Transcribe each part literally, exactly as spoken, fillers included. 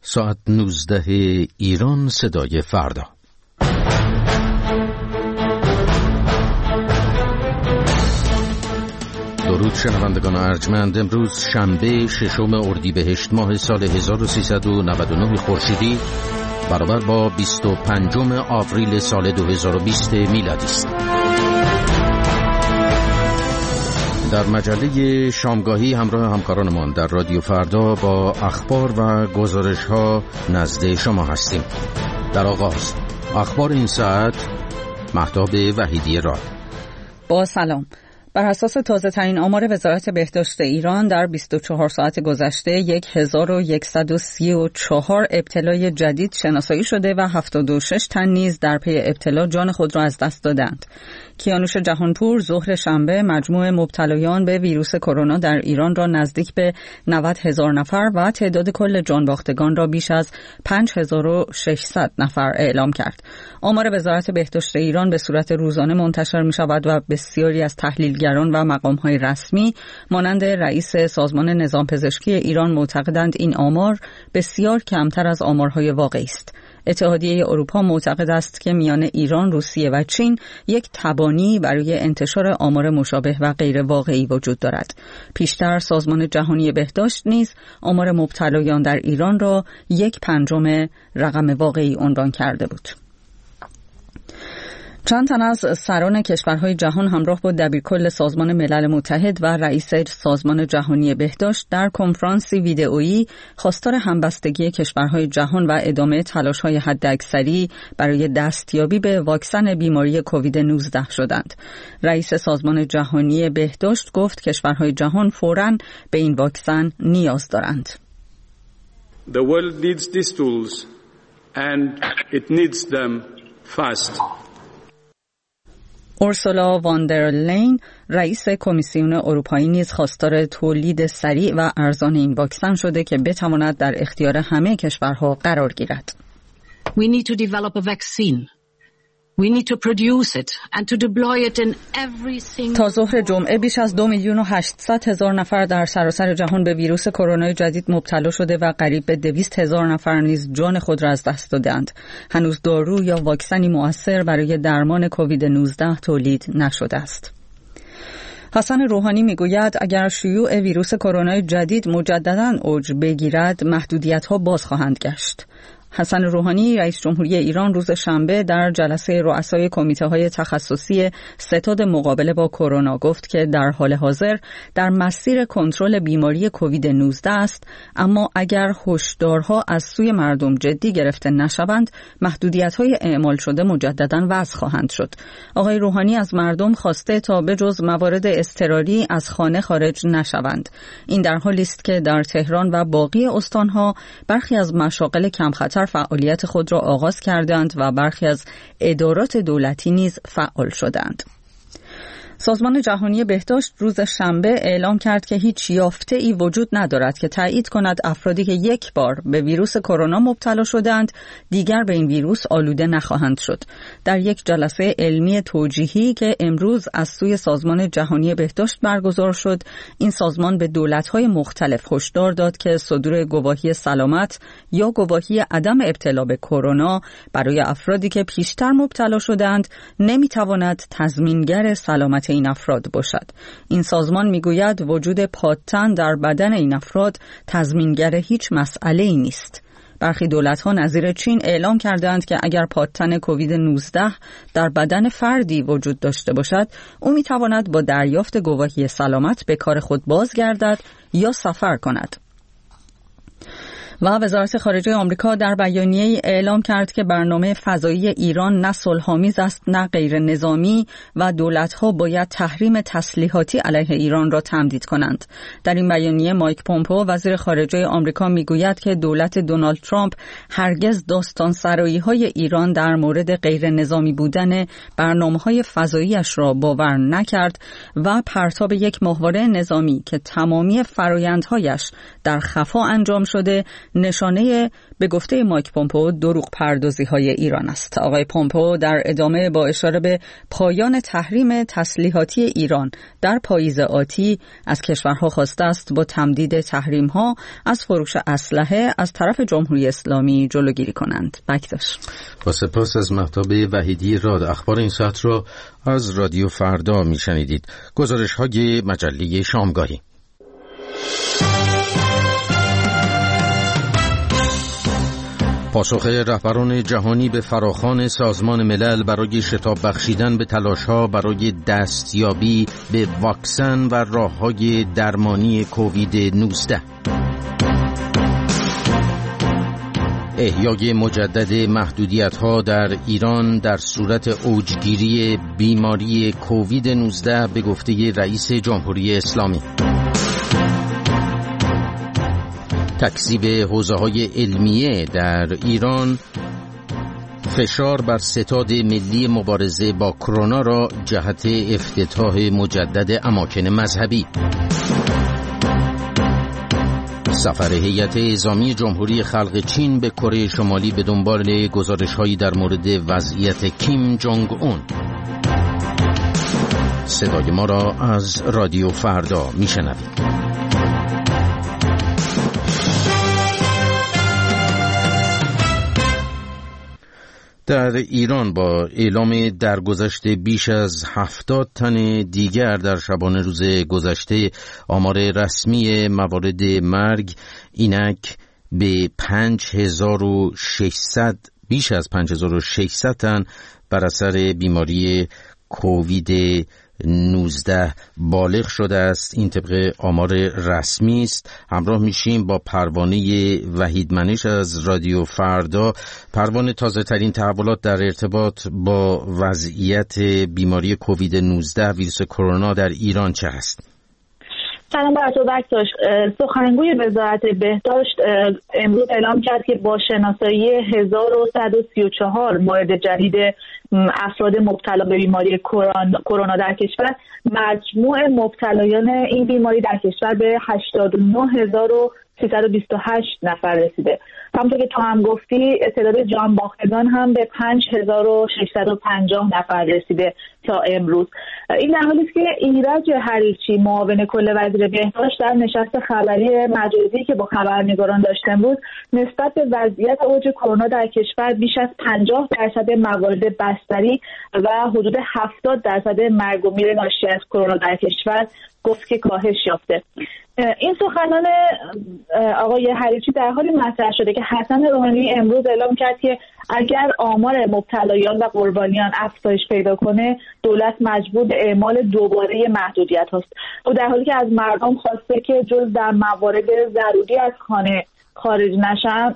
ساعت نوزده ایران، صدای فردا. درود شنوندگان ارجمند. امروز شنبه ششم اردیبهشت ماه سال هزار و سیصد و نود و نه خورشیدی برابر با بیست و پنجم آوریل سال دو هزار و بیست میلادی است. در مجله شامگاهی همراه همکارانمان در رادیو فردا با اخبار و گزارش‌ها نزد شما هستیم. در آغاز اخبار این ساعت، مهتاب وحیدی راد. با سلام. بر اساس تازه ترین آمار وزارت بهداشت ایران در بیست و چهار ساعت گذشته هزار و صد و سی و چهار ابتلای جدید شناسایی شده و هفتاد و شش تن نیز در پی ابتلا جان خود را از دست دادند. کیانوش جهانپور ظهر شنبه مجموع مبتلایان به ویروس کرونا در ایران را نزدیک به نود هزار نفر و تعداد کل جانباختگان را بیش از پنج هزار و ششصد نفر اعلام کرد. آمار وزارت بهداشت ایران به صورت روزانه منتشر می شود و بسیاری از تحلیلگران و مقام‌های رسمی مانند رئیس سازمان نظام پزشکی ایران معتقدند این آمار بسیار کمتر از آمارهای واقعی است. اتحادیه اروپا معتقد است که میان ایران، روسیه و چین یک تبانی برای انتشار آمار مشابه و غیر واقعی وجود دارد. پیشتر سازمان جهانی بهداشت نیز آمار مبتلایان در ایران را یک پنجم رقم واقعی عنوان کرده بود. چند تن از سران کشورهای جهان همراه با دبیرکل سازمان ملل متحد و رئیس سازمان جهانی بهداشت در کنفرانسی ویدئویی خواستار همبستگی کشورهای جهان و ادامه تلاش‌های حداکثری برای دستیابی به واکسن بیماری کووید نوزده شدند. رئیس سازمان جهانی بهداشت گفت کشورهای جهان فوراً به این واکسن نیاز دارند. The world needs these tools and it needs them fast. اورسولا واندرلین رئیس کمیسیون اروپایی نیز خواستار تولید سریع و ارزان این واکسن شده که بتواند در اختیار همه کشورها قرار گیرد. We need to develop a vaccine. We need to produce it and to deploy it in every single... تا ظهر جمعه بیش از دو میلیون و هشتصد هزار نفر در سراسر جهان به ویروس کرونا جدید مبتلا شده و قریب به دویست هزار نفر نیز جان خود را از دست دادند. هنوز دارو یا واکسنی مؤثر برای درمان کووید نوزده تولید نشده است. حسن روحانی میگوید اگر شیوع ویروس کرونا جدید مجدداً اوج بگیرد، محدودیت‌ها باز خواهند گشت. حسن روحانی رئیس جمهوری ایران روز شنبه در جلسه رؤسای کمیته‌های تخصصی ستاد مقابله با کرونا گفت که در حال حاضر در مسیر کنترل بیماری کووید نوزده است، اما اگر هشدارها از سوی مردم جدی گرفته نشوند، محدودیت‌های اعمال شده مجدداً وضع خواهند شد. آقای روحانی از مردم خواسته تا بجز موارد اضطراری از خانه خارج نشوند. این در حالی است که در تهران و باقی استان‌ها برخی از مشاغل کم خطر فعالیت خود را آغاز کردند و برخی از ادارات دولتی نیز فعال شدند. سازمان جهانی بهداشت روز شنبه اعلام کرد که هیچ یافته‌ای وجود ندارد که تایید کند افرادی که یک بار به ویروس کرونا مبتلا شدند دیگر به این ویروس آلوده نخواهند شد. در یک جلسه علمی توجیهی که امروز از سوی سازمان جهانی بهداشت برگزار شد، این سازمان به دولت‌های مختلف هشدار داد که صدور گواهی سلامت یا گواهی عدم ابتلا به کرونا برای افرادی که پیشتر مبتلا شدند نمی‌تواند تضمینگر سلامت این افراد باشد. این سازمان میگوید وجود پادتن در بدن این افراد تضمینگر هیچ مسئله‌ای نیست. برخی دولت‌ها نظیر چین اعلام کردند که اگر پادتن کووید نوزده در بدن فردی وجود داشته باشد، او میتواند با دریافت گواهی سلامت به کار خود بازگردد یا سفر کند. و وزارت خارجه آمریکا در بیانیه‌ای اعلام کرد که برنامه فضایی ایران نه صلح‌آمیز است نه غیر نظامی و دولت‌ها باید تحریم تسلیحاتی علیه ایران را تمدید کنند. در این بیانیه مایک پومپئو وزیر خارجه آمریکا میگوید که دولت دونالد ترامپ هرگز داستان سرایی‌های ایران در مورد غیر نظامی بودن برنامه‌های فضایی‌اش را باور نکرد و پرتاب یک ماهواره نظامی که تمامی فرآیندهایش در خفا انجام شده نشانه به گفته مایک پومپئو دروغ پردازی های ایران است. آقای پومپئو در ادامه با اشاره به پایان تحریم تسلیحاتی ایران در پاییز آتی از کشورها خواسته است با تمدید تحریم ها از فروش اسلحه از طرف جمهوری اسلامی جلوگیری کنند. بکداش. با سپاس از مهتاب وحیدی. راد اخبار این ساعت را از رادیو فردا میشنیدید. گزارش های مجله شامگاهی. پاسخ رهبران جهانی به فراخوان سازمان ملل برای شتاب بخشیدن به تلاش‌ها برای دستیابی به واکسن و راه‌های درمانی کووید نوزده. احیای مجدد محدودیت‌ها در ایران در صورت اوجگیری بیماری کووید نوزده به گفته رئیس جمهوری اسلامی. تکذیب حوزه‌های علمیه در ایران فشار بر ستاد ملی مبارزه با کرونا را جهت افتتاح مجدد اماکن مذهبی. سفر هیئت اعزامی جمهوری خلق چین به کره شمالی به دنبال گزارش‌هایی در مورد وضعیت کیم جونگ اون. صدای ما را از رادیو فردا میشنوید. در ایران با اعلام درگذشت بیش از هفتاد تن دیگر در شبانه روز گذشته، آمار رسمی موارد مرگ اینک به پنج هزار و ششصد بیش از پنج هزار و ششصد تن بر اثر بیماری کووید نوزده بالغ شده است. این طبق آمار رسمی است. همراه میشیم با پروانه وحیدمنش از رادیو فردا. پروانه، تازه ترین تحولات در ارتباط با وضعیت بیماری کووید نوزده ویروس کرونا در ایران چه هست؟ سلام بر تو بکداش. سخنگوی وزارت بهداشت امروز اعلام کرد که با شناسایی هزار و صد و سی و چهار مورد جدید افراد مبتلا به بیماری کرونا در کشور، مجموع مبتلایان این بیماری در کشور به هشتاد و نه هزار و سیصد و بیست و هشت نفر رسیده. همونطور که تو هم گفتی، تعداد جان باختگان هم به پنج هزار و ششصد و پنجاه نفر رسیده تا امروز. این در حالی است که ایرج حریچی، معاون کل وزیر بهداشت، در نشست خبری مجازی که با خبرنگاران داشت امروز، نسبت به وضعیت اوج کرونا در کشور بیش از پنجاه درصد موارد بستری و حدود هفتاد درصد مرگ و میر ناشی از کرونا در کشور گفت که کاهش یافته. این سخنان آقای حریچی در حالی مطرح شده که حسن روحانی امروز اعلام کرد که اگر آمار مبتلایان و قربانیان افزایش پیدا کنه، دولت مجبور به اعمال دوباره محدودیت هست. او در حالی که از مردم خواسته که جز در موارد ضروری از خانه خارج نشن،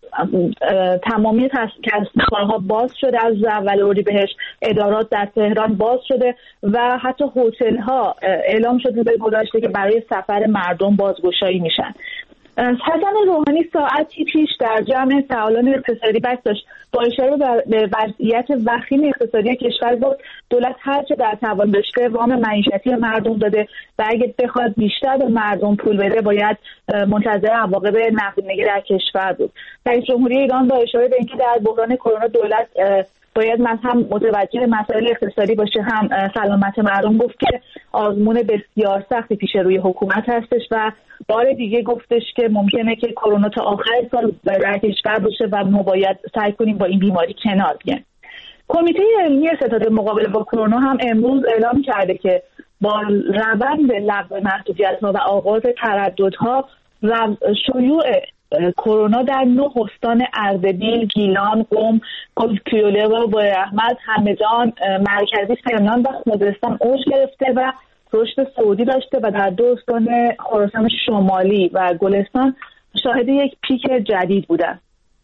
تمامی کسب‌ها باز شده. از اول اردیبهشت ادارات در تهران باز شده و حتی هتل‌ها اعلام شده به گذشته که برای سفر مردم بازگشایی میشن. حسن روحانی ساعتی پیش در جمع فعالان اقتصادی بحث داشت. با اشاره به وضعیت وخیم اقتصادی کشور گفت دولت هرچه در توان داشته وام معیشتی مردم داده و اگه بخواد بیشتر به مردم پول بده باید منتظر عواقب نقدینگی در کشور بود. رئیس جمهوری ایران با اشاره به اینکه در بحران کرونا دولت باید من هم متوجه مسائل اقتصادی باشه هم سلامت مردم، گفت که آزمون بسیار سختی پیش روی حکومت هستش و بار دیگه گفتش که ممکنه که کرونا تا آخر سال در کشور باشه و ما باید سعی کنیم با این بیماری کنار بیایم. کمیته علمی ستاد مقابله با کرونا هم امروز اعلام کرده که با روند لغو محدودیت‌ها و آغاز ترددها، شیوع کرونا در نه استان اردبیل، گیلان، قم، کیوله و بویراحمد، همدان، مرکزی، سمنان و خوزستان اوج گرفته و رشد صعودی داشته و در دو استان خراسان شمالی و گلستان شاهد یک پیک جدید بودند.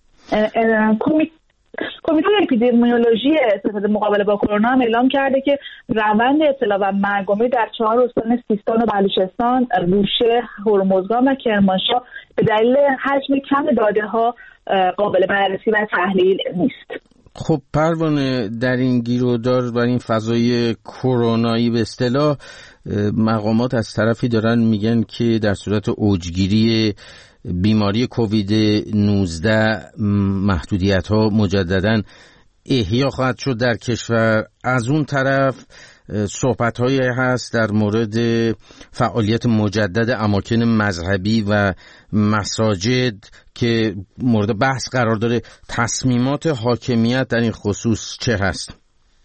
کمیته اپیدمیولوژی ستاد مقابله با کرونا هم اعلام کرده که روند ابتلا و مرگ و میر در چهار استان سیستان و بلوچستان، بوشهر، هرمزگان و کرمانشاه به دلیل حجم کم داده ها قابل بررسی و تحلیل نیست. خب پروانه، در این گیرودار و این فضای کرونایی به اصطلاح مقامات از طرفی دارن میگن که در صورت اوجگیری بیماری کووید نوزده محدودیت ها مجدداً احیا خواهد شد در کشور. از اون طرف صحبت هایی هست در مورد فعالیت مجدد اماکن مذهبی و مساجد که مورد بحث قرار داره. تصمیمات حاکمیت در این خصوص چه هست؟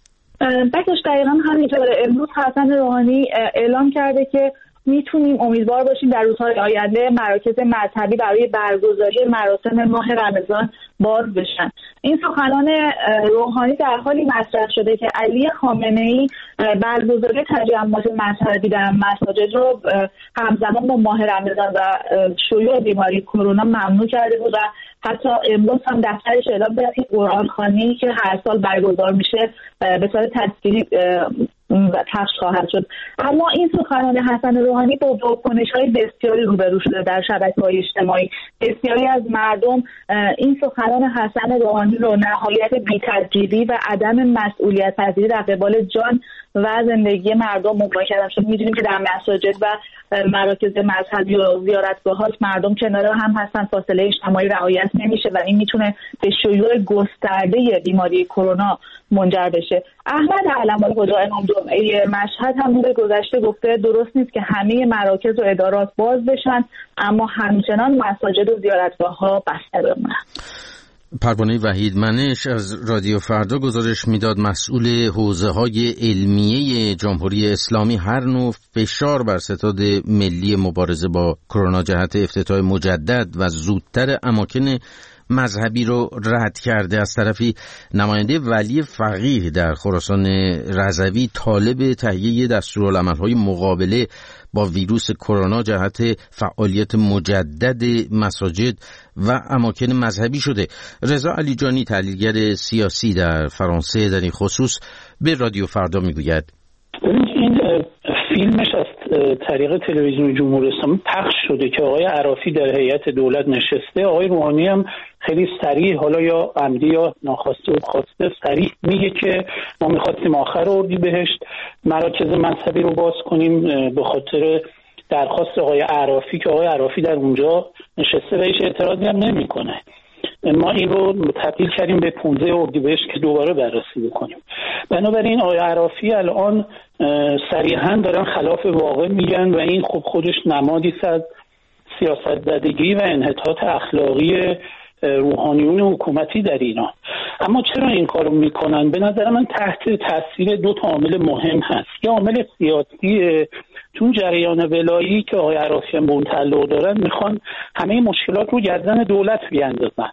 بکش دقیقا همینطوره. امروز حسن روحانی اعلام کرده که میتونیم امیدوار باشیم در روزهای آینده مراکز مذهبی برای برگزاری مراسم ماه رمضان باز بشن. این سخنان روحانی در حالی مطرح شده که علی خامنه‌ای برگزاری تجمعات مذهبی در مساجد رو همزمان با ماه رمضان و شیوع بیماری کرونا ممنوع کرده بود و حتی امروز هم دفترش اعلام کرد که قرآن خوانی که هر سال برگزار میشه به صورت تصویری پخش خواهد شد. اما این سخنان حسن روحانی با واکنش‌های بسیاری روبرو شده در شبکه‌های اجتماعی. بسیاری از مردم این سخنان حسن روحانی رو نهایت بی‌تدبیری و عدم مسئولیت پذیری در قبال جان و زندگی مردم عنوان کردن. شد می‌دونیم که در مساجد و مراکز مذهبی و زیارتگاه‌ها مردم کنار هم هستن، فاصله اجتماعی رعایت نمیشه و این میتونه به شیوع گسترده بیماری کرونا منجر بشه. احمد علم‌الله خدا امام جمعه مشهد هم روز گذشته گفته درست نیست که همه مراکز و ادارات باز بشن اما همچنان مساجد و زیارتگاه‌ها بسته بمونن. پروانه وحید منش از رادیو فردا گزارش میداد مسئول حوزه‌های علمیه جمهوری اسلامی هر نوع فشار بر ستاد ملی مبارزه با کرونا جهت افتتاح مجدد و زودتر اماکن مذهبی رو رد کرده. از طرفی نماینده ولی فقیه در خراسان رضوی طالب تهیه دستورالعمل‌های مقابله با ویروس کرونا جهت فعالیت مجدد مساجد و اماکن مذهبی شده. رضا علیجانی تحلیلگر سیاسی در فرانسه در این خصوص به رادیو فردا میگوید این فیلمش از طریق تلویزیون جمهوری اسلامی پخش شده که آقای عرافی در هیئت دولت نشسته. آقای روحانی هم خیلی سریع، حالا یا عمدی یا ناخواسته و خواسته، سریع میگه که ما می‌خواستیم آخر اردیبهشت مراکز مذهبی رو باز کنیم به خاطر درخواست آقای عرافی که آقای عرافی در اونجا نشسته و هیچ اعتراضی هم نمی‌کنه. ما این رو تبدیل کردیم به پانزده اردیبهشت که دوباره بررسی بکنیم. بنابراین آقای عرافی الان صریحاً دارن خلاف واقع میگن و این خب خودش نمادی است از سیاست‌زدگی و انحطاط اخلاقی روحانیون حکومتی در ایران. اما چرا این کارو میکنن؟ به نظر من تحت تاثیر دو تا عامل مهم هست. یه عامل سیاسی، چون جریان ولایی که آقای عرافی هم به اون تعلق دارن میخوان همه مشکلات رو گردن دولت بیاندازن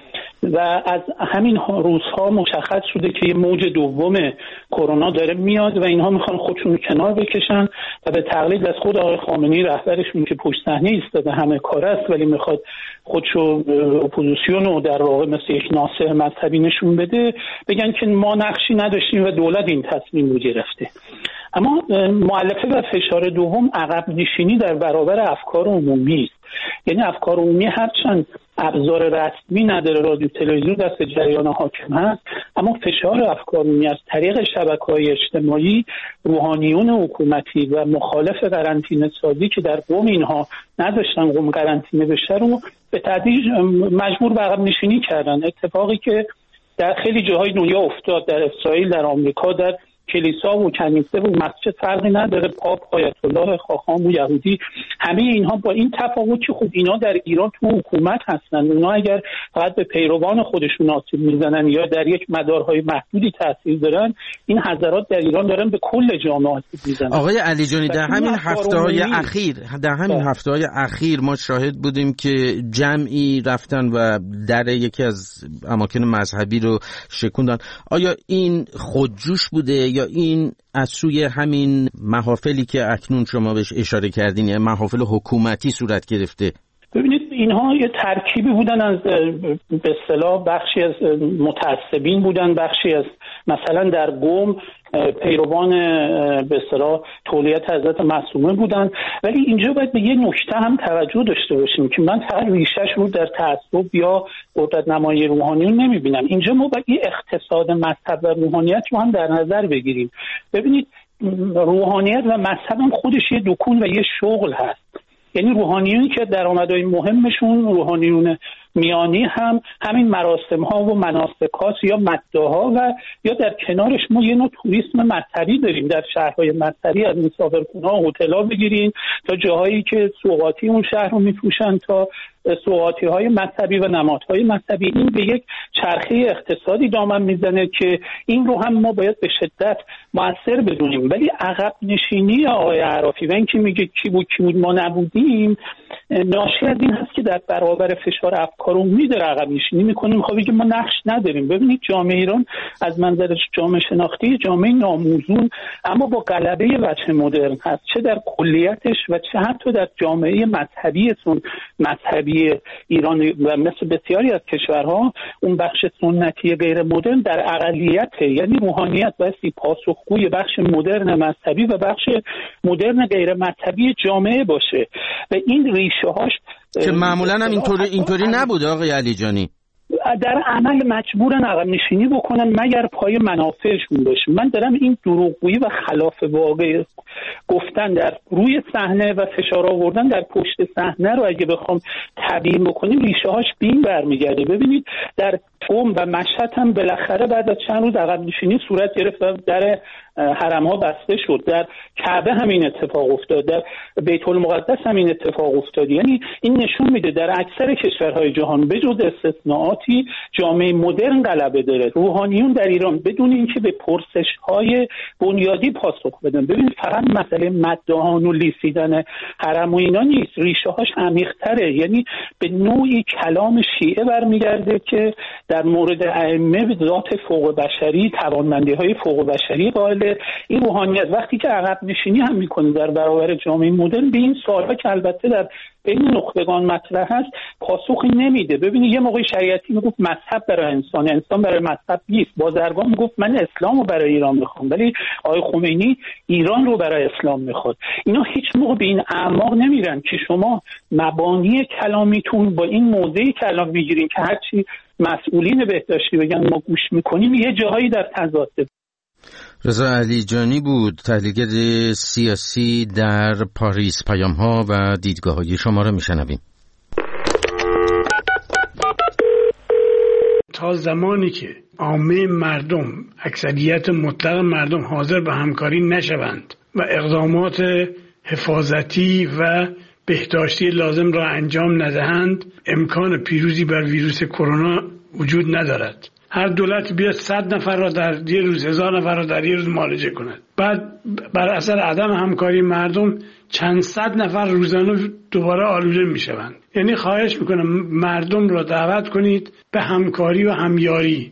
و از همین روزها مشخص شده که یه موج دوم کرونا داره میاد و اینها میخوان خودشون رو کنار بکشن و به تقلید از خود آقای خامنه‌ای رهبرشون که پشت صحنه ایستاده همه کار است ولی میخواد خودشو اپوزیسیون رو در واقع مثل یک ناصح مذهبی نشون بده، بگن که ما نقشی نداشتیم و دولت این تصمیم رو گرفته. اما مؤلفه و فشار دوم عقب نشینی در برابر افکار عمومی است. یعنی افکار عمومی هرچند ابزار رسمی نداره، رادیو تلویزیون دست جریان حاکم هست، اما فشار افکار عمومی از طریق شبکه‌های اجتماعی روحانیون حکومتی و مخالف قرنطینه سازی که در قم اینها نداشتن قم قرنطینه بشه رو به تدریج مجبور به عقب نشینی کردن. اتفاقی که در خیلی جاهای دنیا افتاد، در اسرائیل، در آمریکا، در کلیسا و کنیسه و مسجد فرقی نداره، پاپ، آیت الله، خاخام و یهودی، همه اینها با این تفاوت که خب اینا در ایران تو حکومت هستن، اونا اگر فقط به پیروان خودشون آسیب میزنن یا در یک مدارهای محدودی تاثیر دارن، این حضرات در ایران دارن به کل جامعه آسیب میزنن. آقای علیجانی در همین هفته‌های اخیر در همین هفته‌های اخیر ما شاهد بودیم که جمعی رفتن و در یکی از اماکن مذهبی رو شکوندن. آیا این خودجوش بوده یا این از سوی همین محافلی که اکنون شما بهش اشاره کردین، یعنی محافل حکومتی صورت گرفته؟ ببینید اینها یه ترکیبی بودن از به اصطلاح بخشی از متعصبین بودن، بخشی از مثلا در قم پیروان به اصطلاح تولیت حضرت معصومه بودن. ولی اینجا باید به یه نکته هم توجه داشته باشیم که من فقط ریشش رو در تعصب یا قدرت نمایی روحانیون نمیبینم. اینجا ما باید یه اقتصاد مذهب و روحانیت رو هم در نظر بگیریم. ببینید روحانیت و مذهب هم خودش یه دکون و یه شغل هست. یعنی روحانیونی که درآمدهای مهمشون روحانیون میانی هم همین مراسم ها و مناسک هاست یا مداها و یا در کنارش ما یه نوع توریسم مذهبی داریم. در شهرهای مذهبی از مسافرخونه ها هتل‌ها بگیرین تا جاهایی که سوغاتی اون شهر رو میفروشن تا سوغاتی های مذهبی و نمادهای مذهبی. این به یک چرخه اقتصادی دامن میزنه که این رو هم ما باید به شدت مؤثر بدونیم. ولی عقب نشینی آقای عرافی و اینکه میگه کی بود کی بود ما نبودیم ناشی از این هست که در برابر فشار افکار عمومی داره عقب نشینی میکنیم. خب میگه ما نقش نداریم. ببینید جامعه ایران از منظر جامعه شناختی جامعه ناموزون اما با غلبه وجه مدرن هست، چه در کلیتش و چه حتی در جامعه مذهبیتون مذهبی ایران و مثل بسیاری از کشورها اون بخش سنتی غیر مدرن در اقلیته. یعنی روحانیت بایستی پاسخگوی بخش مدرن مذهبی و بخش مدرن غیر مذهبی جامعه باشه و این ریشه هاش که معمولا هم اینطوری اینطوری نبوده آقای علیجانی. در عمل مجبورن عقب نشینی بکنن مگر پای منافعشون باشه. من دارم این دروغگویی و خلاف واقع گفتن در روی صحنه و فشار آوردن در پشت صحنه رو اگه بخوام تعبیر بکنیم ریشه هاش بین برمیگرده. ببینید در قم و مشهد هم بالاخره بعد از چند روز عقب نشینی صورت گرفت و در حرم ها بسته شد. در کعبه همین اتفاق افتاد، در بیت المقدس همین اتفاق افتاد. یعنی این نشون میده در اکثر کشورهای جهان به جز استثناءاتی جامعه مدرن غلبه داره. روحانیون در ایران بدون اینکه به پرسش های بنیادی پاسخ بدن. ببینید فقط مسئله مداهان و لیسیدن حرم و اینا نیست، ریشه هاش عمیق‌تره. یعنی به نوعی کلام شیعه برمیگرده که در مورد ائمه به ذات فوق بشری توانمندی های فوق بشری قائل. این روحانیت وقتی که عقب نشینی هم میکنه در برابر جامعه مدرن به این سوالها که البته در بین نخبگان مطرح هست پاسخی نمیده. ببینید یه موقع شریعتی میگفت مذهب برای انسان، انسان برای مذهب نیست. بازرگان میگفت من اسلام رو برای ایران میخوام، ولی آقای خمینی ایران رو برای اسلام میخواد. اینا هیچ موقع به این اعماق نمیرن که شما مبانی کلامیتون با این موضعی کلام میگیرین که هرچی مسئولین بهداشتی بگن ما گوش میکنیم یه جاهایی در تضاده. رضا علیجانی بود، تحلیلگر سیاسی در پاریس. پیام‌ها و دیدگاه‌های شما را میشنویم. تا زمانی که عامه مردم، اکثریت مطلق مردم حاضر به همکاری نشوند و اقدامات حفاظتی و بهداشتی لازم را انجام ندهند، امکان پیروزی بر ویروس کرونا وجود ندارد. هر دولت بیاد صد نفر را در یه روز، هزار نفر را در یه روز معالجه کند، بعد بر اثر عدم همکاری مردم چند صد نفر روزانه دوباره آلوده می شوند. یعنی خواهش میکنم مردم را دعوت کنید به همکاری و همیاری.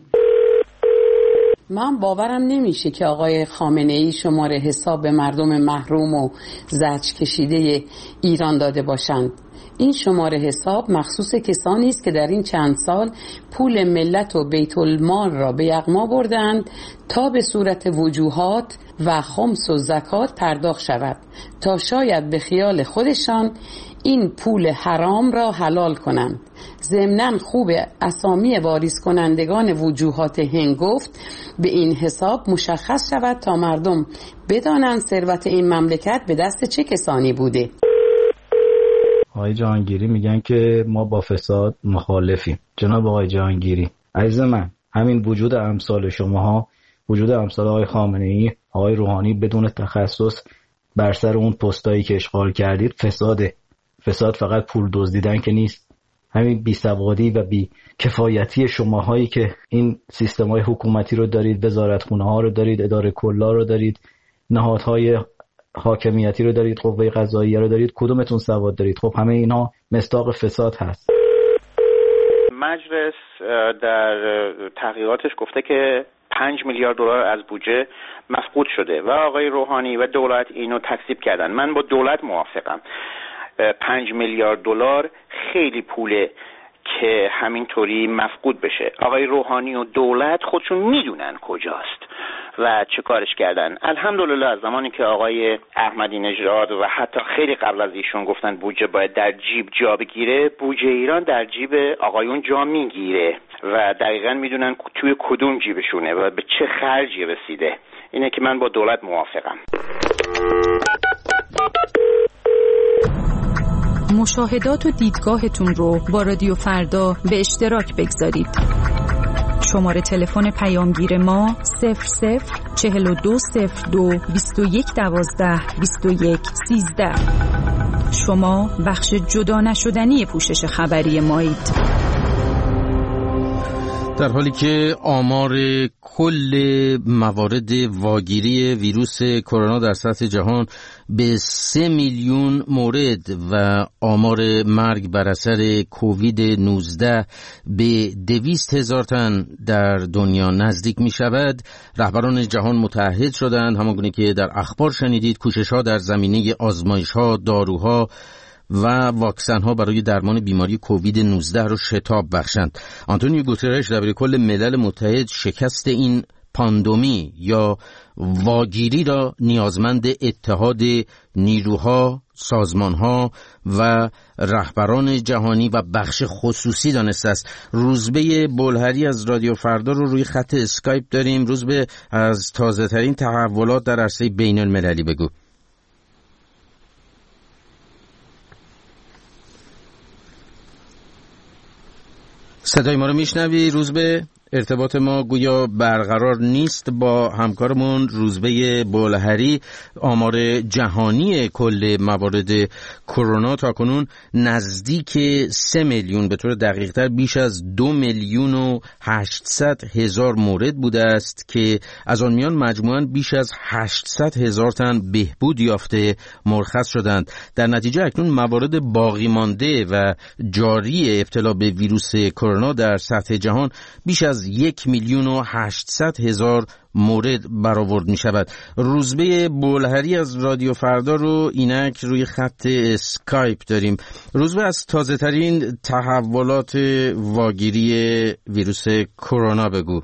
من باورم نمیشه که آقای خامنه ای شماره حساب به مردم محروم و زجر کشیده ایران داده باشند. این شماره حساب مخصوص کسانی است که در این چند سال پول ملت و بیت المال را به یغما بردند تا به صورت وجوهات و خمس و زکات پرداخت شود تا شاید به خیال خودشان این پول حرام را حلال کنند. ضمناً خوب اسامی واریز کنندگان وجوهات هنگفت به این حساب مشخص شود تا مردم بدانند ثروت این مملکت به دست چه کسانی بوده. آقای جهانگیری میگن که ما با فساد مخالفیم. جناب آقای جهانگیری عزیز من، همین وجود امثال شماها، وجود امثال آقای خامنه ای، آقای روحانی بدون تخصص بر سر اون پستایی که اشغال کردید فساده. فساد فقط پول دزدیدن که نیست. همین بیسوادی و بی کفایتی شماهایی که این سیستم‌های حکومتی رو دارید، وزارتخونه ها رو دارید، اداره کلا رو دارید، نهادهای حاکمیتی رو دارید، قوه قضاییه رو دارید، کدومتون سواد دارید؟ خب همه اینها مصداق فساد هست. مجلس در تحقیقاتش گفته که پنج میلیارد دلار از بودجه مفقود شده و آقای روحانی و دولت اینو تکذیب کردن. من با دولت موافقم. پنج میلیارد دلار خیلی پوله که همینطوری مفقود بشه. آقای روحانی و دولت خودشون میدونن کجاست و چه کارش کردن. الحمدلله از زمانی که آقای احمدی نژاد و حتی خیلی قبل از ایشون گفتن بودجه باید در جیب جا بگیره، بودجه ایران در جیب آقایون جا میگیره و دقیقاً میدونن توی کدوم جیبشونه و به چه خرجی رسیده. اینه که من با دولت موافقم. مشاهدات و دیدگاهتون رو با رادیو فردا به اشتراک بگذارید. شماره تلفن پیامگیر ما صفر صفر چهل و دو صفر دو بیست و یک دوازده بیست و یک سیزده. شما بخش جدا نشدنی پوشش خبری مایید. در حالی که آمار کل موارد واگیری ویروس کرونا در سطح جهان به سه میلیون مورد و آمار مرگ بر اثر کووید نوزده به دویست هزار تن در دنیا نزدیک می شود، رهبران جهان متحد شدند. همانگونه که در اخبار شنیدید، کوشش ها در زمینه آزمایش ها، داروها و واکسن ها برای درمان بیماری کووید نوزده رو شتاب بخشند. آنتونیو گوترش دبیرکل ملل متحد شکست این پاندمی یا واگیری را نیازمند اتحاد نیروها، سازمانها و رهبران جهانی و بخش خصوصی دانسته است. روزبه بلهری از رادیو فردا رو روی خط اسکایپ داریم. روزبه، از تازه ترین تحولات در عرصه بین المللی بگو. صدای ما رو میشنوی روزبه؟ ارتباط ما گویا برقرار نیست با همکارمون روزبه بلهری. آمار جهانی کل موارد کرونا تا کنون نزدیک سه میلیون، به طور دقیق‌تر بیش از دو میلیون و هشتصد هزار مورد بوده است که از آن میان مجموعاً بیش از هشتصد هزار تن بهبود یافته مرخص شدند. در نتیجه اکنون موارد باقی مانده و جاری ابتلا به ویروس کرونا در سطح جهان بیش از یک میلیون و هشتصد هزار مورد برآورد می شود. روزبه بلهری از رادیو فردا رو اینک روی خط اسکایپ داریم. روزبه، از تازه ترین تحولات واگیری ویروس کرونا بگو.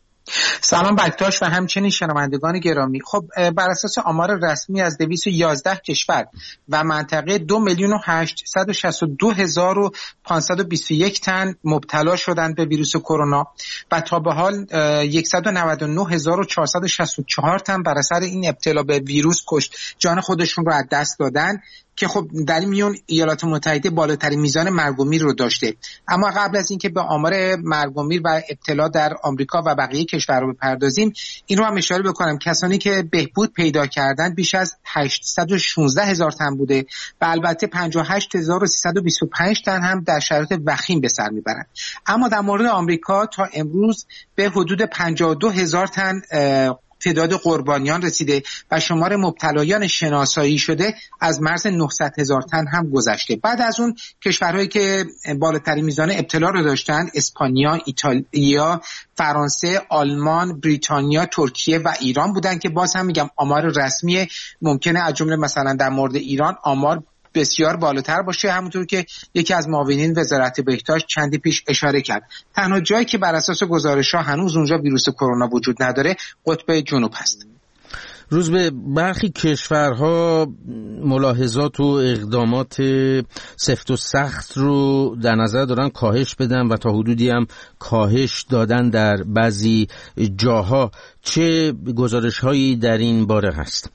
سلام بکتاش و همچنین شنوندگان گرامی. خب بر اساس آمار رسمی از دویست و یازده کشور و منطقه دو میلیون و هشتصد و شصت و دو هزار و پانصد و بیست و یک تن مبتلا شدند به ویروس کرونا و تا به حال صد و نود و نه هزار و چهارصد و شصت و چهار تن بر اثر این ابتلا به ویروس کشت جان خودشون رو از دست دادن که خب در این میون ایالات متحده بالاترین میزان مرگ و میر رو داشته. اما قبل از اینکه به آمار مرگ و میر و ابتلا در آمریکا و بقیه کشورها بپردازیم، این رو هم اشاره بکنم کسانی که بهبود پیدا کردن بیش از هشتصد و شانزده هزار تن بوده و البته پنجاه و هشت هزار و سیصد و بیست و پنج تن هم در شرایط وخیم به سر میبرند. اما در مورد آمریکا تا امروز به حدود پنجاه و دو هزار تن تعداد قربانیان رسیده و شمار مبتلایان شناسایی شده از مرز نهصد هزار تن هم گذشته. بعد از اون کشورهایی که بالاترین میزان ابتلا رو داشتن، اسپانیا، ایتالیا، فرانسه، آلمان، بریتانیا، ترکیه و ایران بودن که باز هم میگم آمار رسمی ممکنه از جمله مثلا در مورد ایران آمار بسیار بالاتر باشه، همونطور که یکی از معاونین وزارت بهداشت چندی پیش اشاره کرد. تنها جایی که بر اساس گزارش‌ها هنوز اونجا ویروس کرونا وجود نداره قطب جنوب هست. روز به برخی کشورها ملاحظات و اقدامات سفت و سخت رو در نظر دارن کاهش بدن و تا حدودی هم کاهش دادن در بعضی جاها. چه گزارش‌هایی در این باره هست؟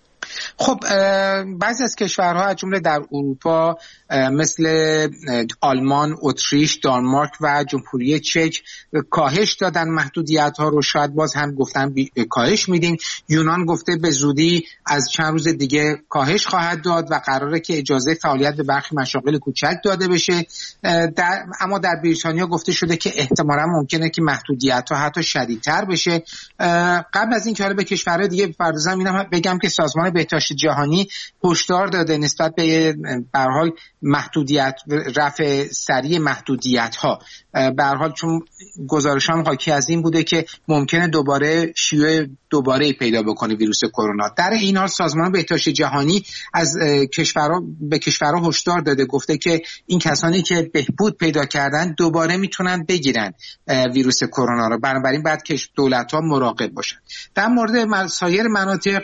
خب بعضی از کشورها از جمله در اروپا مثل آلمان، اتریش، دانمارک و جمهوری چک کاهش دادن محدودیت ها رو. شاید باز هم گفتن کاهش میدیم. یونان گفته به زودی از چند روز دیگه کاهش خواهد داد و قراره که اجازه فعالیت به برخی مشاغل کوچک داده بشه. در اما در بریتانیا گفته شده که احتمالاً ممکنه که محدودیت ها حتی شدیدتر بشه. قبل از این که به کشورهای دیگه بپردازم اینم بگم که سازمان بهداشت جهانی هشدار داده نسبت به به هر حال محدودیت، رفع سریع محدودیت ها. به هر حال چون گزارش هم حاکی از این بوده که ممکنه دوباره شیوع دوباره پیدا بکنه ویروس کرونا. در این حال سازمان بهداشت جهانی از کشورها به کشورها هشدار داده، گفته که این کسانی که بهبود پیدا کردن دوباره میتونن بگیرن ویروس کرونا رو، بنابراین بعد که دولت‌ها مراقب باشن. در مورد سایر مناطق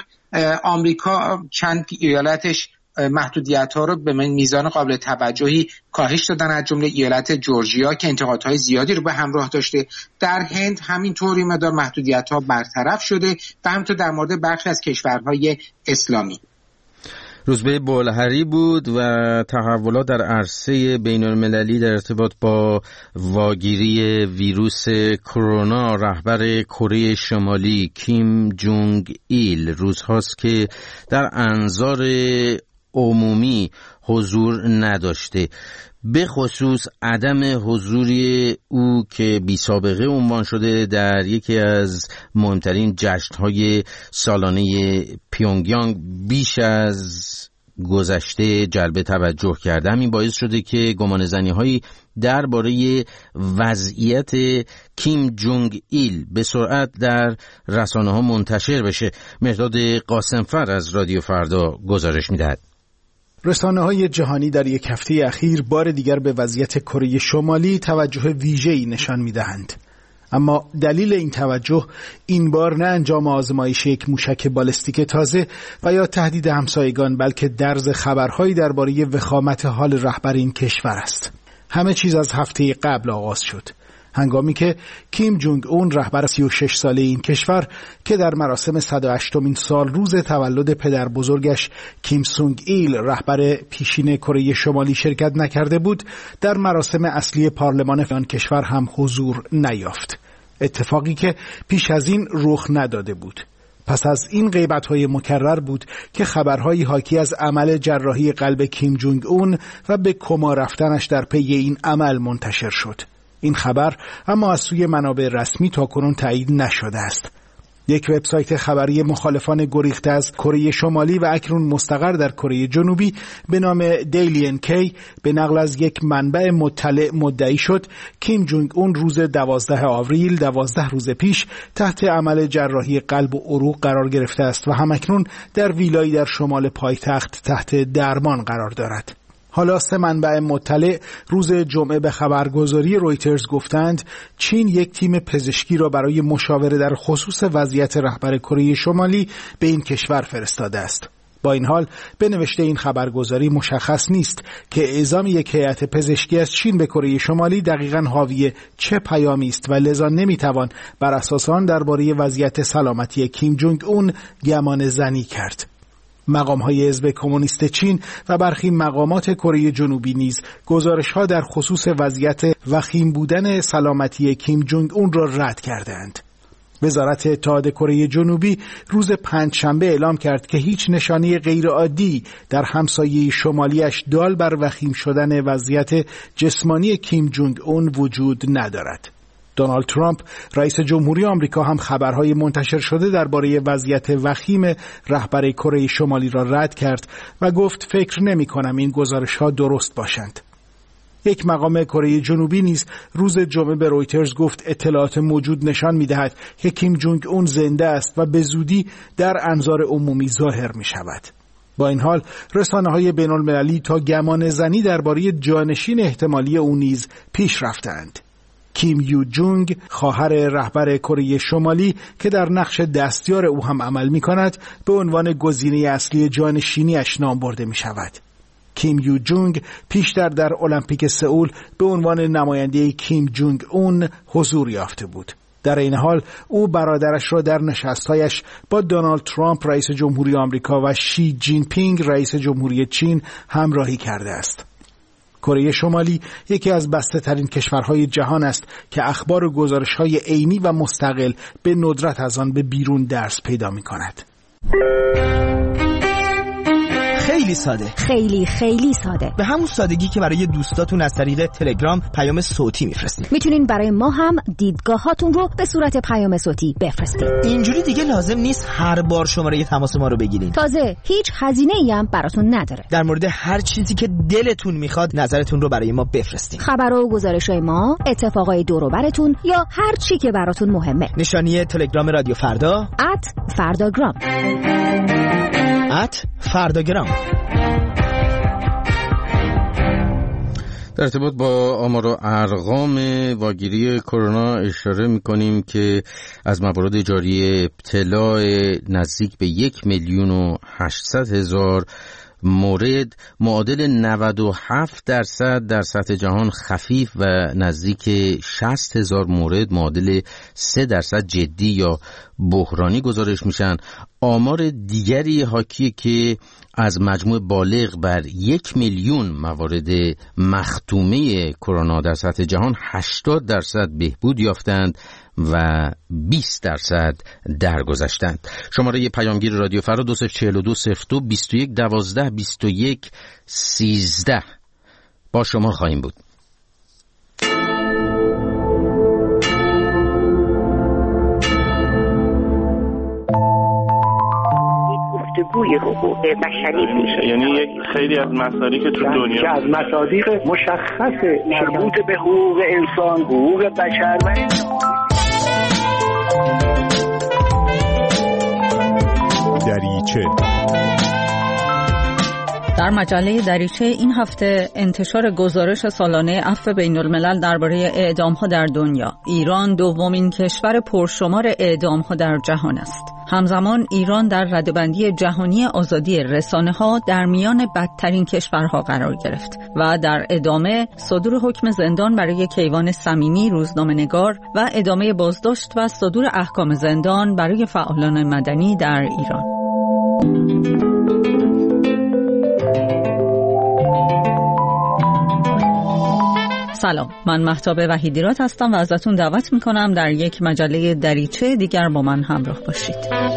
آمریکا چند ایالتش محدودیت ها رو به میزان قابل توجهی کاهش دادن، از جمله ایالت جورجیا که انتقادهای زیادی رو به همراه داشته. در هند همینطوری مقدار محدودیت ها برطرف شده و همینطور در مورد برخی از کشورهای اسلامی. روزبه بولهری بود و تحولات در عرصه بین المللی در ارتباط با واگیری ویروس کرونا. رهبر کره شمالی کیم جونگ ایل روزهاست که در انظار عمومی حضور نداشته، به خصوص عدم حضوری او که بی سابقه عنوان شده در یکی از مهمترین جشن‌های سالانه پیونگیانگ بیش از گذشته جلب توجه کرده. همین باعث شده که گمانه‌زنی‌هایی درباره وضعیت کیم جونگ ایل به سرعت در رسانه‌ها منتشر بشه. مهرداد قاسمفر از رادیو فردا گزارش می‌دهد. رسانه‌های جهانی در یک هفته اخیر بار دیگر به وضعیت کره شمالی توجه ویژه‌ای نشان می‌دهند. اما دلیل این توجه این بار نه انجام آزمایش یک موشک بالستیک تازه و یا تهدید همسایگان، بلکه درز خبرهایی درباره وخامت حال رهبر این کشور است. همه چیز از هفته قبل آغاز شد، هنگامی که کیم جونگ اون رهبر سی و شش ساله این کشور که در مراسم صد و هشتمین سال روز تولد پدر بزرگش کیم سونگ ایل رهبر پیشین کره شمالی شرکت نکرده بود، در مراسم اصلی پارلمان آن کشور هم حضور نیافت، اتفاقی که پیش از این رخ نداده بود. پس از این غیبت‌های مکرر بود که خبرهایی حاکی از عمل جراحی قلب کیم جونگ اون و به کما رفتنش در پی این عمل منتشر شد. این خبر اما از سوی منابع رسمی تاکنون تایید نشده است. یک وبسایت خبری مخالفان گریخته از کره شمالی و اکنون مستقر در کره جنوبی به نام دیلی ان کی به نقل از یک منبع مطلع مدعی شد کیم جونگ اون روز دوازده آوریل، دوازده روز پیش، تحت عمل جراحی قلب و عروق قرار گرفته است و همکنون در ویلایی در شمال پایتخت تحت درمان قرار دارد. حالا سه منبع مطلع روز جمعه به خبرگزاری رویترز گفتند چین یک تیم پزشکی را برای مشاوره در خصوص وضعیت رهبر کره شمالی به این کشور فرستاده است. با این حال به نوشته این خبرگزاری مشخص نیست که اعزام یک هیئت پزشکی از چین به کره شمالی دقیقاً حاوی چه پیامی است و لذا نمیتوان بر اساس آن درباره وضعیت سلامتی کیم جونگ اون گمان زنی کرد. مقام‌های حزب کمونیست چین و برخی مقامات کره جنوبی نیز گزارش‌ها در خصوص وضعیت وخیم بودن سلامتی کیم جونگ اون را رد کردند. وزارت اتحاد کره جنوبی روز پنجشنبه اعلام کرد که هیچ نشانه غیرعادی در همسایه شمالیش دال بر وخیم شدن وضعیت جسمانی کیم جونگ اون وجود ندارد. دونالد ترامپ رئیس جمهوری آمریکا هم خبرهای منتشر شده درباره وضعیت وخیم رهبر کره شمالی را رد کرد و گفت فکر نمی کنم این گزارش‌ها درست باشند. یک مقام کره جنوبی نیز روز جمعه به رویترز گفت اطلاعات موجود نشان می‌دهد که کیم جونگ اون زنده است و به زودی در انظار عمومی ظاهر می‌شود. با این حال رسانه‌های بین‌المللی تا گمان زنی درباره جانشین احتمالی او نیز پیش رفتند. کیم یو جونگ، خواهر رهبر کره شمالی که در نقش دستیار او هم عمل می‌کند، به عنوان گزینه اصلی جانشینی‌اش نام برده می‌شود. کیم یو جونگ پیشتر در المپیک سئول به عنوان نماینده کیم جونگ اون حضور یافته بود. در این حال او برادرش را در نشست‌هایش با دونالد ترامپ رئیس جمهوری آمریکا و شی جین پینگ رئیس جمهوری چین همراهی کرده است. کره شمالی یکی از بسته ترین کشورهای جهان است که اخبار و گزارش‌های عینی و مستقل به ندرت از آن به بیرون درس پیدا می‌کند. خیلی ساده، خیلی خیلی ساده، به همون سادگی که برای دوستاتون از طریق تلگرام پیام صوتی میفرستین. میتونین برای ما هم دیدگاهاتون رو به صورت پیام صوتی بفرستین. اینجوری دیگه لازم نیست هر بار شماره تماس ما رو بگیرین. تازه هیچ هزینه‌ای هم براتون نداره. در مورد هر چیزی که دلتون میخواد نظرتون رو برای ما بفرستین. خبرها و گزارش‌های ما، اتفاقای دور و براتون یا هر چی که براتون مهمه. نشانی تلگرام رادیو فردا ات فرداگرام ات فرداگرام. در ارتباط با آمار و ارقام واگیری کرونا اشاره می‌کنیم که از موارد جاری ابتلا نزدیک به یک میلیون و هشتصد هزار مورد، معادل نود و هفت درصد در سطح جهان خفیف و نزدیک شصت هزار مورد، معادل سه درصد جدی یا بحرانی گزارش میشن. آمار دیگری حاکیه که از مجموع بالغ بر یک میلیون موارد مختومه کرونا در سطح جهان هشتاد درصد بهبود یافتند و بیست درصد درگذشتند. شماره پیامگیر رادیو فردا دو صفر چهل و دو صفر دو بیست و یک دوازده بیست و یک سیزده با شما خواهیم بود. گفتگوی حقوق بشری میشه، یعنی یک خیلی از مصادیق تو دنیا که از مصادیق مشخص مربوط به حقوق انسان، حقوق بشر و دریچه. در مجله دریچه این هفته انتشار گزارش سالانه عفو بین الملل درباره اعدام‌ها در دنیا. ایران دومین کشور پرشمار اعدام‌ها در جهان است. همزمان ایران در رده‌بندی جهانی آزادی رسانه‌ها در میان بدترین کشورها قرار گرفت و در ادامه صدور حکم زندان برای کیوان صمیمی روزنامه‌نگار و ادامه بازداشت و صدور احکام زندان برای فعالان مدنی در ایران. سلام، من مهتاب وحیدیرات هستم و ازتون دعوت میکنم در یک مجله دریچه دیگر با من همراه باشید.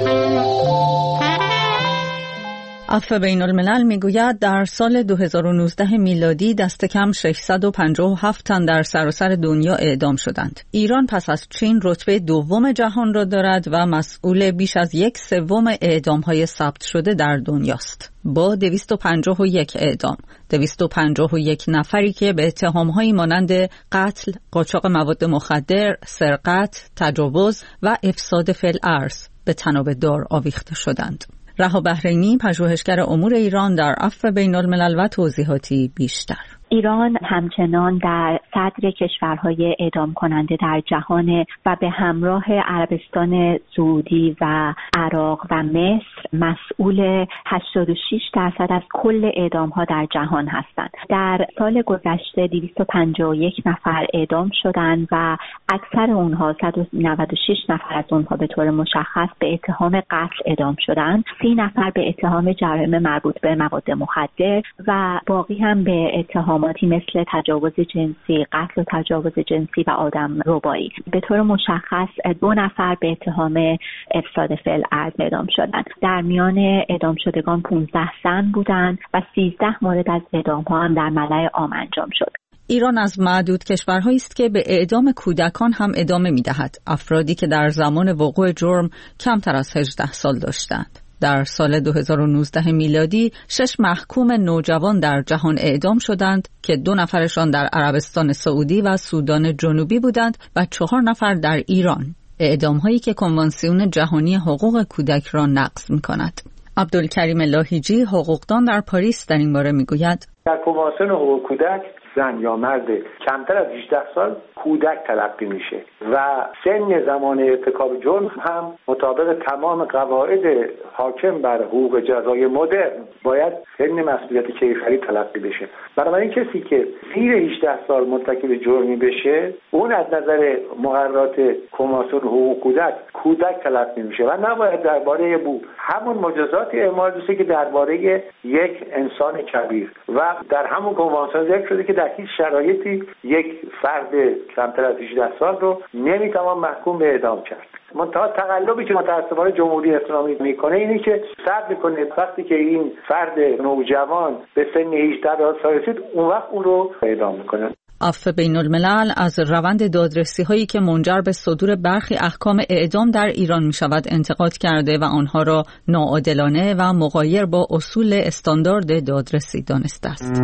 عفو بین الملل میگوید در سال دو هزار و نوزده میلادی دست کم ششصد و پنجاه و هفت تن در سراسر دنیا اعدام شدند. ایران پس از چین رتبه دوم جهان را دارد و مسئول بیش از یک سوم اعدام‌های ثبت شده در دنیاست. با دویست و پنجاه و یک اعدام، دویست و پنجاه و یک نفری که به اتهام‌هایی مانند قتل، قاچاق مواد مخدر، سرقت، تجاوز و افساد فی الارض به طناب دار آویخته شدند. رها بحرینی، پژوهشگر امور ایران، در عفو بین الملل و توضیحاتی بیشتر. ایران همچنان در صدر کشورهای اعدام کننده در جهان و به همراه عربستان سعودی و عراق و مصر مسئول هشتاد و شش درصد از کل اعدام‌ها در جهان هستند. در سال گذشته دویست و پنجاه و یک نفر اعدام شدند و اکثر اونها صد و نود و شش نفر از اونها به طور مشخص به اتهام قتل اعدام شدند، سی نفر به اتهام جرایم مربوط به مواد مخدر و باقی هم به اتهام مثل تجاوز جنسی، قتل و تجاوز جنسی و آدم ربایی. به طور مشخص دو نفر به اتهام افساد فی الارض اعدام شدند. در میان اعدام شدگان پانزده زن بودند و سیزده مورد از اعدام ها هم در ملأ عام انجام شد. ایران از معدود کشورهایی است که به اعدام کودکان هم ادامه می‌دهد، افرادی که در زمان وقوع جرم کمتر از هجده سال داشتند. در سال دو هزار و نوزده میلادی شش محکوم نوجوان در جهان اعدام شدند که دو نفرشان در عربستان سعودی و سودان جنوبی بودند و چهار نفر در ایران. اعدام‌هایی که کنوانسیون جهانی حقوق کودک را نقض می‌کند. عبدالکریم لاهیجی، حقوقدان در پاریس، در این باره می‌گوید: در کنوانسیون حقوق کودک زن یا مرد کمتر از هجده سال کودک تلقی میشه و سن زمان ارتکاب جرم هم مطابق تمام قواعد حاکم بر حقوق جزای مدرن باید سن مسئولیت کیفری تلقی بشه. بنابراین کسی که زیر هجده سال مرتکب جرمی بشه اون از نظر مقررات کنوانسیون حقوق کودک کودک تلقی میشه و نباید درباره بو همون مجازاتی اعمال بشه که درباره یک انسان کبیر و در همون کنوانسیون ذکر شده که در هیچ شرایطی یک فرد کمتر از هجده سال رو نمیتوان محکوم به اعدام کرد. منتها تقلبی که متأسفانه جمهوری اسلامی میکنه اینه که صبر میکنه وقتی که این فرد نوجوان به سن هجده سال رسید اون وقت اون رو اعدام میکنه. عفو بین الملل از روند دادرسی هایی که منجر به صدور برخی احکام اعدام در ایران می شود انتقاد کرده و آنها را ناعادلانه و مغایر با اصول استاندارد دادرسی دانسته است.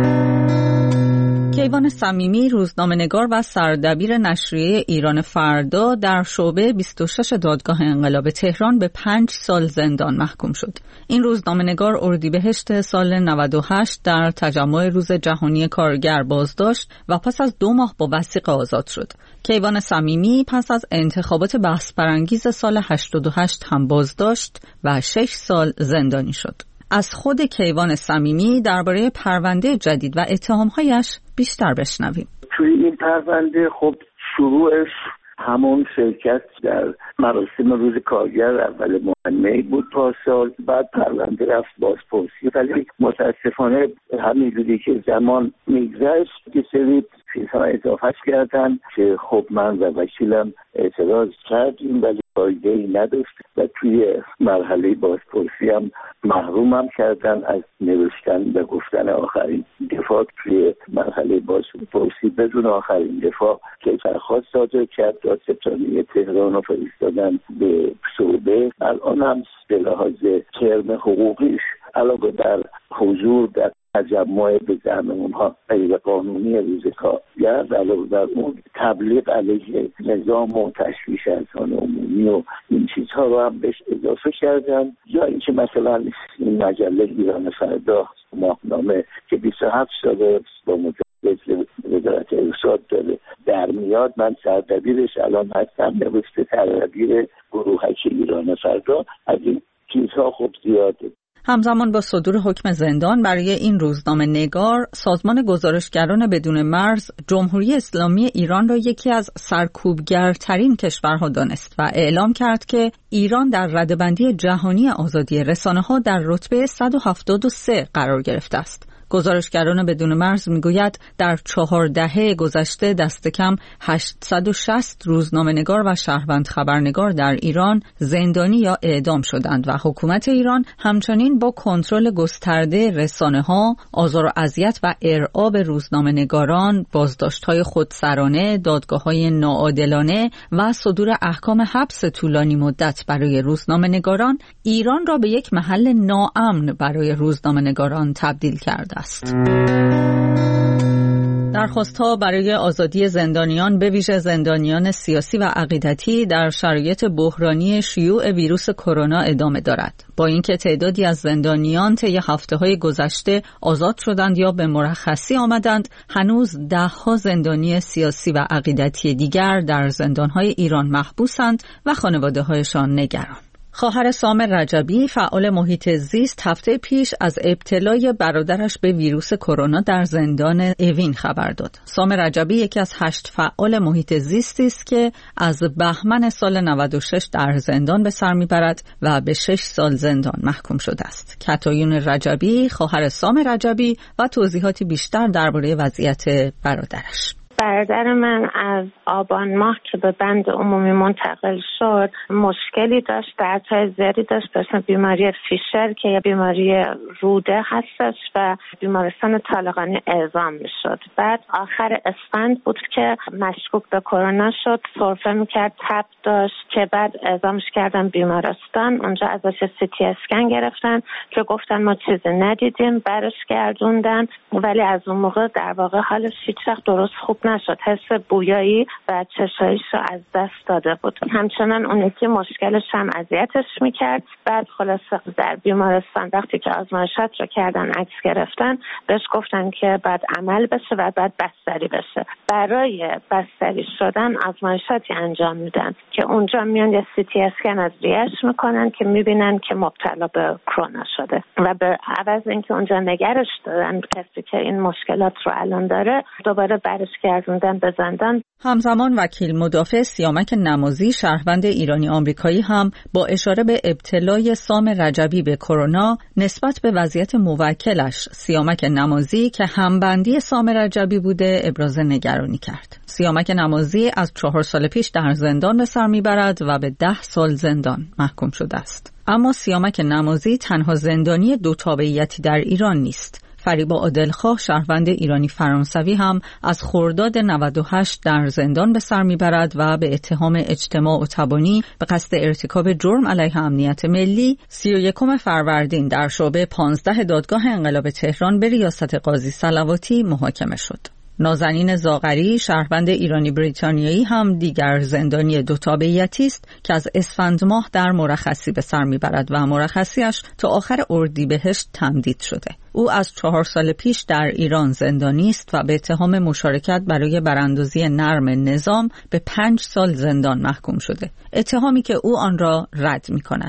کیوان صمیمی، روزنامه‌نگار و سردبیر نشریه ایران فردا، در شعبه بیست و شش دادگاه انقلاب تهران به پنج سال زندان محکوم شد. این روزنامه‌نگار اردیبهشت سال نود و هشت در تجمع روز جهانی کارگر بازداشت و پس از دو ماه با وثیقه آزاد شد. کیوان صمیمی پس از انتخابات بحث برانگیز سال هشتاد و هشت هم بازداشت و شش سال زندانی شد. از خود کیوان صمیمی درباره پرونده جدید و اتهام‌هایش بیشتر بشنویم. توی این پرونده خب شروعش همون شرکت در مراسم روز کارگر اول ماه می بود پارسال. بعد پرونده رفت بازپرسی، ولی متاسفانه همینجوری که زمان میگذشت که سری چیزها اضافه کردن که خب من و وکیلم اعتراض کردیم ولی فایده ای نداشت و توی مرحله بازپرسی هم محرومم کردن از نوشتن و گفتن آخرین دفاع توی مرحله بازپرسی. بدون آخرین دفاع که درخواست صادر کرد دادستانی تهران رو فرستادن به صوبه. الان هم به لحاظ ترم حقوقیش علاوه بر حضور در تجمع به زعم اونها غیر قانونی روز کارگر، علاوه بر اون تبلیغ علیه نظام و تشویش اذهان عمومی و این چیزها رو هم بهش اضافه کردن. یا اینکه مثلا این مجله ایران فردا ماهنامه که بیست و هفت ساله با مجلس وزارت ارشاد داره در میاد، من سردبیرش الان هستم، نوشته سردبیر گروهک ایران فردا. از این چیزها خب زیاده. همزمان با صدور حکم زندان برای این روزنامه نگار، سازمان گزارشگران بدون مرز جمهوری اسلامی ایران را یکی از سرکوبگرترین کشورها دانست و اعلام کرد که ایران در رده‌بندی جهانی آزادی رسانه‌ها در رتبه صد و هفتاد و سه قرار گرفته است. گزارشگران بدون مرز میگوید در چهار دهه گذشته دست کم هشتصد و شصت روزنامه‌نگار و شهروند خبرنگار در ایران زندانی یا اعدام شدند و حکومت ایران همچنین با کنترل گسترده رسانه‌ها، آزار و اذیت و ارعاب روزنامه‌نگاران، بازداشت‌های خودسرانه، دادگاه‌های ناعادلانه و صدور احکام حبس طولانی مدت برای روزنامه‌نگاران ایران را به یک محل ناامن برای روزنامه‌نگاران تبدیل کرده است. درخواست‌ها برای آزادی زندانیان به ویژه زندانیان سیاسی و عقیدتی در شرایط بحرانی شیوع ویروس کرونا ادامه دارد. با اینکه تعدادی از زندانیان طی هفته‌های گذشته آزاد شدند یا به مرخصی آمدند، هنوز ده‌ها زندانی سیاسی و عقیدتی دیگر در زندان‌های ایران محبوسند و خانواده‌هایشان نگران. خواهر سام رجبی فعال محیط زیست هفته پیش از ابتلای برادرش به ویروس کرونا در زندان اوین خبر داد. سام رجبی یکی از هشت فعال محیط زیستی است که از بهمن سال نود و شش در زندان به سر میبرد و به شش سال زندان محکوم شده است. کتایون رجبی خواهر سام رجبی و توضیحاتی بیشتر درباره وضعیت برادرش. برادر من از آبان ماه که به بند عمومی منتقل شد مشکلی داشت، دردهای زیادی داشت، مثلا بیماری فیشر که یه بیماری روده هستش و بیمارستان طالقانی اعزام میشد. بعد آخر اسفند بود که مشکوک به کرونا شد، سرفه میکرد، تب داشت که بعد اعزامش کردن بیمارستان. اونجا ازش سی تی اسکن گرفتن که گفتن ما چیزی ندیدیم، برش گردوندن، ولی از اون موقع در واقع حالش هیچ وقت درست خوب نشد. حس بویایی و چشایش رو از دست داده بود. همچنان اون یکی مشکلش هم اذیتش میکرد. بعد خلاصه در بیمارستان وقتی که آزمایشات رو کردن، عکس گرفتن، بهش گفتن که بعد عمل بشه و بعد بستری بشه. برای بستری شدن آزمایشاتی انجام میدن که اونجا میان یه سی تی اسکن از ریه‌اش میکنن که میبینن که مبتلا به کرونا شده و به عوض اینکه اونجا نگرش دادن کسی که این مشکلات رو الان داره، دوباره برش گردوندن به زندان. همزمان وکیل مدافع سیامک نمازی شهروند ایرانی آمریکایی هم با اشاره به ابتلای سام رجبی به کرونا نسبت به وضعیت موکلش سیامک نمازی که همبندی سام رجبی بوده ابراز نگرانی کرد. سیامک نمازی از چهار سال پیش در زندان به سر میبرد و به ده سال زندان محکوم شده است. اما سیامک نمازی تنها زندانی دو تابعیتی در ایران نیست. فریبا عادلخواه شهروند ایرانی فرانسوی هم از خرداد نود و هشت در زندان به سر میبرد و به اتهام اجتماع و تبانی به قصد ارتکاب جرم علیه امنیت ملی سی و یکم فروردین در شعبه پانزده دادگاه انقلاب تهران به ریاست قاضی صلواتی محاکمه شد. نازنین زاغری شهروند ایرانی بریتانیایی هم دیگر زندانی دو تابعیتی است که از اسفند ماه در مرخصی به سر میبرد و مرخصیش تا آخر اردیبهشت تمدید شده. او از چهار سال پیش در ایران زندانی است و به اتهام مشارکت برای براندازی نرم نظام به پنج سال زندان محکوم شده. اتهامی که او آن را رد می کند.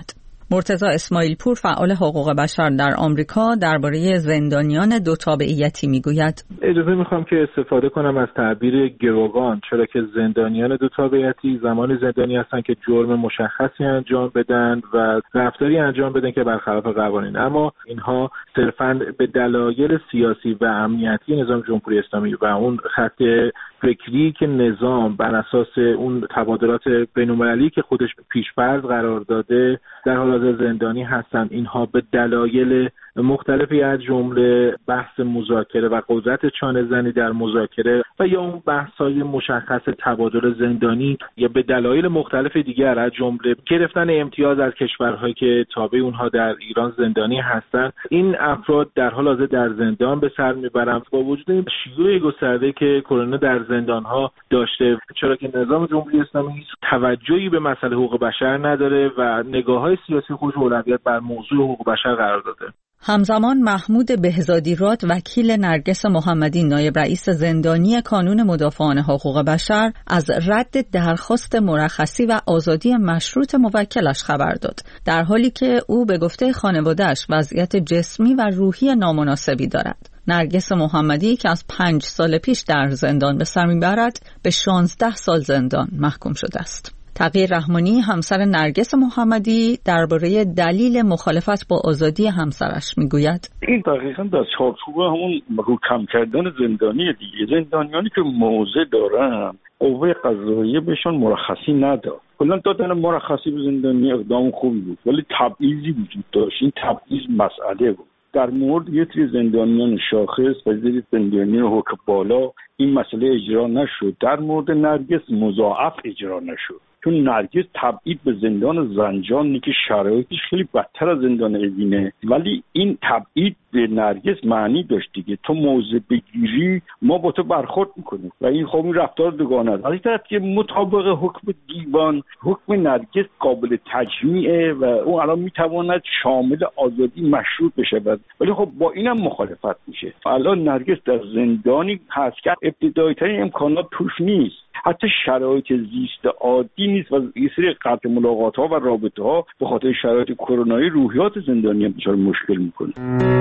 مرتضی اسماعیل پور فعال حقوق بشر در آمریکا درباره زندانیان دو تابعیتی میگوید. اجازه میخوام که استفاده کنم از تعبیر گروگان، چرا که زندانیان دو تابعیتی زمانی زندانی هستن که جرم مشخصی انجام بدن و رفتاری انجام بدن که برخلاف قوانین، اما اینها صرفاً به دلایل سیاسی و امنیتی نظام جمهوری اسلامی و اون خط فکری که نظام بر اساس اون تبادلات بین‌المللی که خودش پیش‌فرض قرار داده در حال حاضر زندانی هستن. اینها به دلایل مختلفی از جمله بحث مذاکره و قدرت چانه زنی در مذاکره و یا اون بحث‌های مشخص تبادل زندانی یا به دلایل مختلف دیگر از جمله گرفتن امتیاز از کشورهایی که تابع اونها در ایران زندانی هستند، این افراد در حال حاضر در زندان به سر میبرند با وجود این شیوع گسترده که کرونا در زندان‌ها داشته، چرا که نظام جمهوری اسلامی توجهی به مسئله حقوق بشر نداره و نگاه‌های سیاسی خودش اولویت بر موضوع حقوق بشر قرار داده. همزمان محمود بهزادی راد وکیل نرگس محمدی نایب رئیس زندانی کانون مدافعان حقوق بشر از رد درخواست مرخصی و آزادی مشروط موکلش خبر داد، در حالی که او به گفته خانواده‌اش وضعیت جسمی و روحی نامناسبی دارد. نرگس محمدی که از پنج سال پیش در زندان به سر میبرد به شانزده سال زندان محکوم شده است. تغییر رحمانی همسر نرگس محمدی درباره دلیل مخالفت با آزادی همسرش میگوید. این دقیقاً در چارچوب همون محکم کردن زندانی دیگه، زندانیانی که موضع دارن قوه قضاییه بهشون مرخصی نداد. کلا دادن مرخصی به زندانی اقدام خوبی بود، ولی تبعیضی وجود داشت. این تبعیض مسئله بود. در مورد یه سری زندانیان شاخص و زیر زندانیان حکم بالا این مسئله اجرا نشد. در مورد نرگس مضاعف اجرا نشد، چون نرگس تبعید به زندان زنجان که شرایطش خیلی بدتر از زندان اوینه، ولی این تبعید به نرگس معنی داشت دیگه، تو موضع بگیری ما با تو برخورد میکنیم و این خب این رفتار دوگانه است. از این طرف که مطابق حکم دیوان حکم نرگس قابل تجمیعه و اون الان میتواند شامل آزادی مشروط بشه، ولی خب با اینم مخالفت میشه. الان نرگس در زندانی هست که ابتدایی ترین امکانات توش نیست، حتی شرایط زیست عادی نیست و یه سری قطع ملاقات ها و رابطه ها به خاطر شرایط کرونایی روحیات زندانیان دچار مشکل میکنه.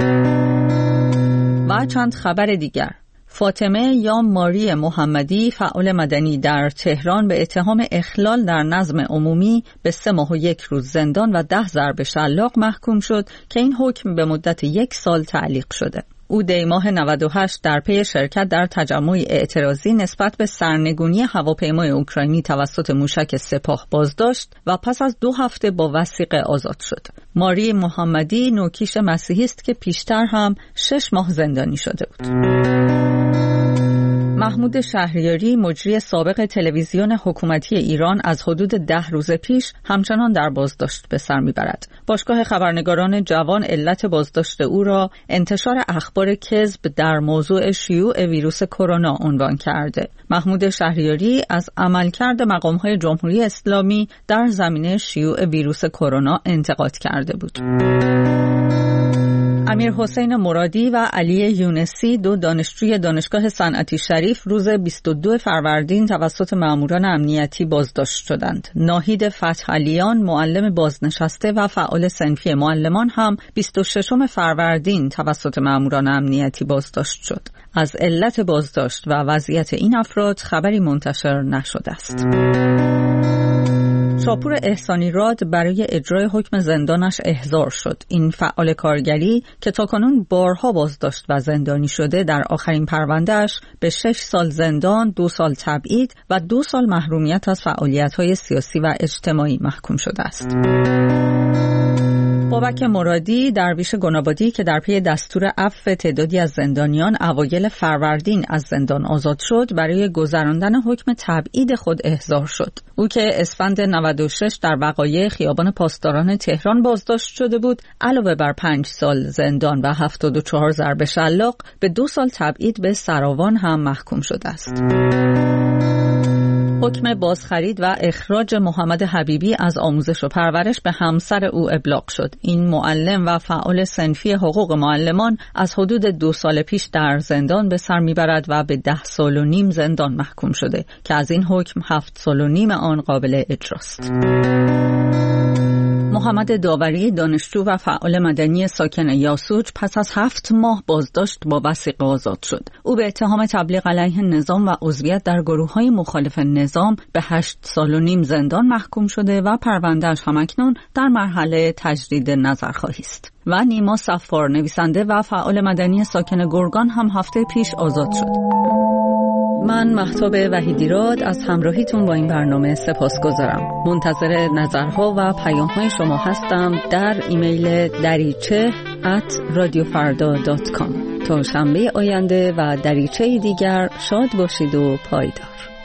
و چند خبر دیگر. فاطمه یا ماری محمدی فعال مدنی در تهران به اتهام اخلال در نظم عمومی به سه ماه و یک روز زندان و ده ضرب شلاق محکوم شد که این حکم به مدت یک سال تعلیق شده. او دی ماه نود و هشت در پی شرکت در تجمعی اعتراضی نسبت به سرنگونی هواپیمای اوکراینی توسط موشک سپاه بازداشت و پس از دو هفته با وثیقه آزاد شد. ماری محمدی نوکیش مسیحی است که پیشتر هم شش ماه زندانی شده بود. محمود شهریاری مجری سابق تلویزیون حکومتی ایران از حدود ده روز پیش همچنان در بازداشت به سر میبرد. باشگاه خبرنگاران جوان علت بازداشت او را انتشار اخبار کذب در موضوع شیوع ویروس کرونا عنوان کرده. محمود شهریاری از عملکرد مقام‌های جمهوری اسلامی در زمینه شیوع ویروس کرونا انتقاد کرده بود. امیر حسین مرادی و علی یونسی دو دانشجوی دانشگاه صنعتی شریف روز بیست و دو فروردین توسط ماموران امنیتی بازداشت شدند. ناهید فتحعلیان معلم بازنشسته و فعال صنفی معلمان هم بیست و ششم فروردین توسط ماموران امنیتی بازداشت شد. از علت بازداشت و وضعیت این افراد خبری منتشر نشده است. شاپور احسانی راد برای اجرای حکم زندانش احضار شد. این فعال کارگری که تاکنون بارها بازداشت و زندانی شده در آخرین پروندهش به شش سال زندان، دو سال تبعید و دو سال محرومیت از فعالیت‌های سیاسی و اجتماعی محکوم شده است. بابک مرادی درویش گنابادی که در پی دستور عفو تعدادی از زندانیان اوایل فروردین از زندان آزاد شد برای گذراندن حکم تبعید خود احضار شد. او که اسفند نود و شش در وقایع خیابان پاسداران تهران بازداشت شده بود، علاوه بر پنج سال زندان و هفتاد و چهار ضرب شلاق به دو سال تبعید به سراوان هم محکوم شده است. حکم بازخرید و اخراج محمد حبیبی از آموزش و پرورش به همسر او ابلاغ شد. این معلم و فعال صنفی حقوق معلمان از حدود دو سال پیش در زندان به سر میبرد و به ده سال و نیم زندان محکوم شده که از این حکم هفت سال و نیم آن قابل اجراست. محمد داوری دانشجو و فعال مدنی ساکن یاسوج پس از هفت ماه بازداشت با وثیقه آزاد شد. او به اتهام تبلیغ علیه نظام و عضویت در گروه‌های مخالف نظام به هشت سال و نیم زندان محکوم شده و پرونده‌اش همکنون در مرحله تجدید نظرخواهی است. و نیما صفار نویسنده و فعال مدنی ساکن گرگان هم هفته پیش آزاد شد. من مهتاب وحیدیراد از همراهیتون با این برنامه سپاسگزارم. منتظر نظرها و پیام‌های شما هستم در ایمیل دریچه ات رادیو فردا دات کام. تا شنبه آینده و دریچه دیگر شاد باشید و پایدار.